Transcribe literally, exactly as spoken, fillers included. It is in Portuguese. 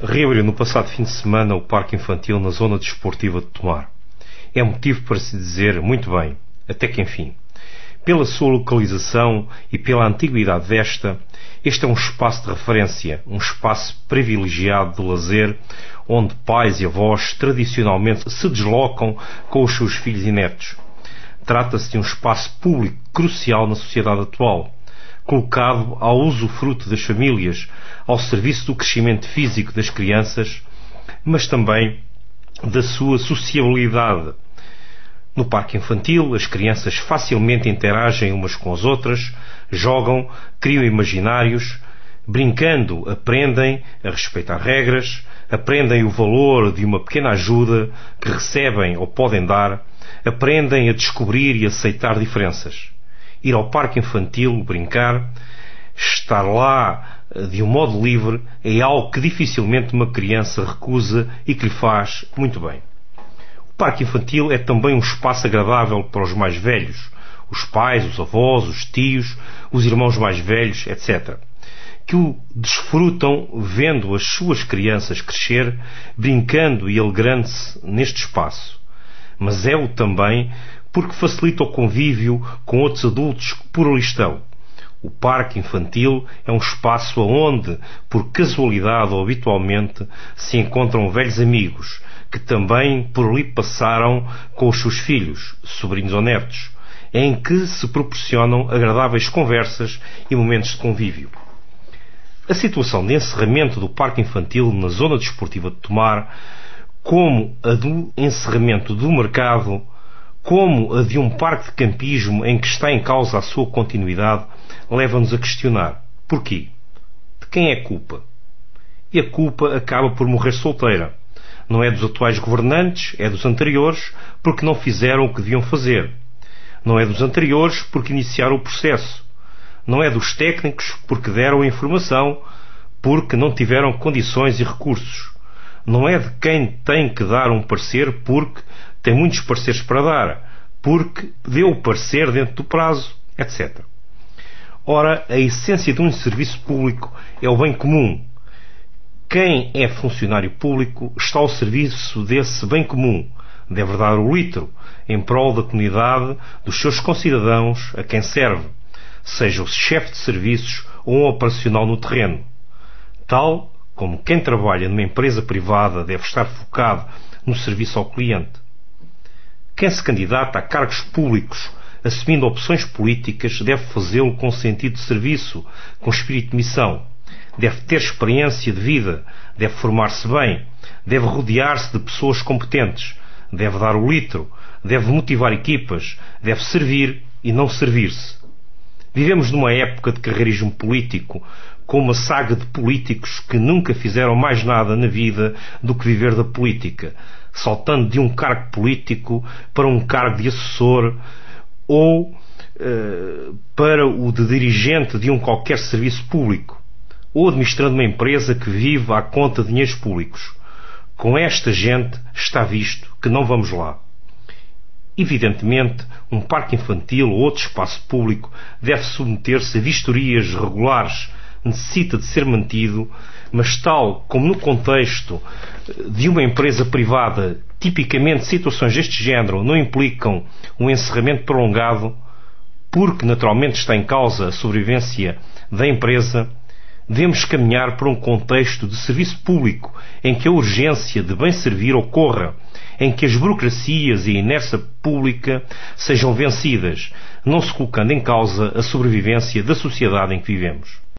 Reabriu no passado fim de semana o Parque Infantil na zona desportiva de Tomar. É motivo para se dizer muito bem, até que enfim. Pela sua localização e pela antiguidade desta, este é um espaço de referência, um espaço privilegiado de lazer, onde pais e avós tradicionalmente se deslocam com os seus filhos e netos. Trata-se de um espaço público crucial na sociedade atual, colocado ao usufruto das famílias, ao serviço do crescimento físico das crianças, mas também da sua sociabilidade. No parque infantil, as crianças facilmente interagem umas com as outras, jogam, criam imaginários, brincando, aprendem a respeitar regras, aprendem o valor de uma pequena ajuda que recebem ou podem dar, aprendem a descobrir e aceitar diferenças. Ir ao parque infantil, brincar, estar lá de um modo livre, é algo que dificilmente uma criança recusa e que lhe faz muito bem. O parque infantil é também um espaço agradável para os mais velhos, os pais, os avós, os tios, os irmãos mais velhos, etcétera, que o desfrutam vendo as suas crianças crescer, brincando e alegrando-se neste espaço. Mas é-o também porque facilita o convívio com outros adultos que por ali estão. O parque infantil é um espaço onde, por casualidade ou habitualmente, se encontram velhos amigos, que também por ali passaram com os seus filhos, sobrinhos ou netos, em que se proporcionam agradáveis conversas e momentos de convívio. A situação de encerramento do parque infantil na zona desportiva de Tomar, como a do encerramento do mercado, como a de um parque de campismo em que está em causa a sua continuidade, leva-nos a questionar: porquê? De quem é a culpa? E a culpa acaba por morrer solteira. Não é dos atuais governantes, é dos anteriores, porque não fizeram o que deviam fazer. Não é dos anteriores, porque iniciaram o processo. Não é dos técnicos, porque deram a informação, porque não tiveram condições e recursos. Não é de quem tem que dar um parecer, porque tem muitos pareceres para dar, porque deu o parecer dentro do prazo, etcétera. Ora, a essência de um serviço público é o bem comum. Quem é funcionário público está ao serviço desse bem comum. Deve dar o litro em prol da comunidade, dos seus concidadãos a quem serve, seja o chefe de serviços ou um operacional no terreno. Tal como quem trabalha numa empresa privada deve estar focado no serviço ao cliente. Quem se candidata a cargos públicos, assumindo opções políticas, deve fazê-lo com sentido de serviço, com espírito de missão. Deve ter experiência de vida, deve formar-se bem, deve rodear-se de pessoas competentes, deve dar o litro, deve motivar equipas, deve servir e não servir-se. Vivemos numa época de carreirismo político, com uma saga de políticos que nunca fizeram mais nada na vida do que viver da política, saltando de um cargo político para um cargo de assessor ou uh, para o de dirigente de um qualquer serviço público, ou administrando uma empresa que vive à conta de dinheiros públicos. Com esta gente está visto que não vamos lá. Evidentemente, um parque infantil ou outro espaço público deve submeter-se a vistorias regulares, necessita de ser mantido, mas tal como no contexto de uma empresa privada, tipicamente situações deste género não implicam um encerramento prolongado, porque naturalmente está em causa a sobrevivência da empresa, devemos caminhar para um contexto de serviço público em que a urgência de bem servir ocorra, em que as burocracias e a inércia pública sejam vencidas, não se colocando em causa a sobrevivência da sociedade em que vivemos.